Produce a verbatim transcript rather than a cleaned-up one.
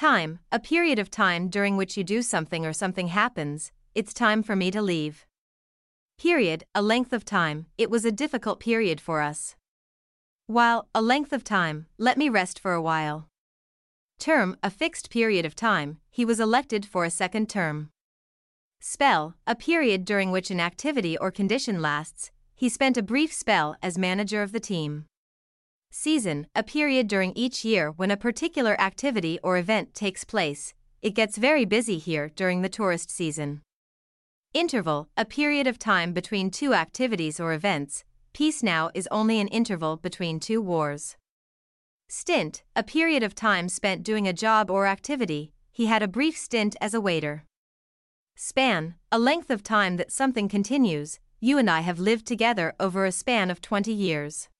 Time, a period of time during which you do something or something happens. It's time for me to leave. Period, a length of time. It was a difficult period for us. While, a length of time. Let me rest for a while. Term, a fixed period of time. He was elected for a second term. Spell, a period during which an activity or condition lasts. He spent a brief spell as manager of the team. Season, a period during each year when a particular activity or event takes place. It gets very busy here during the tourist season. Interval, a period of time between two activities or events. Peace now is only an interval between two wars. Stint, a period of time spent doing a job or activity. He had a brief stint as a waiter. Span, a length of time that something continues. You and I have lived together over a span of twenty years.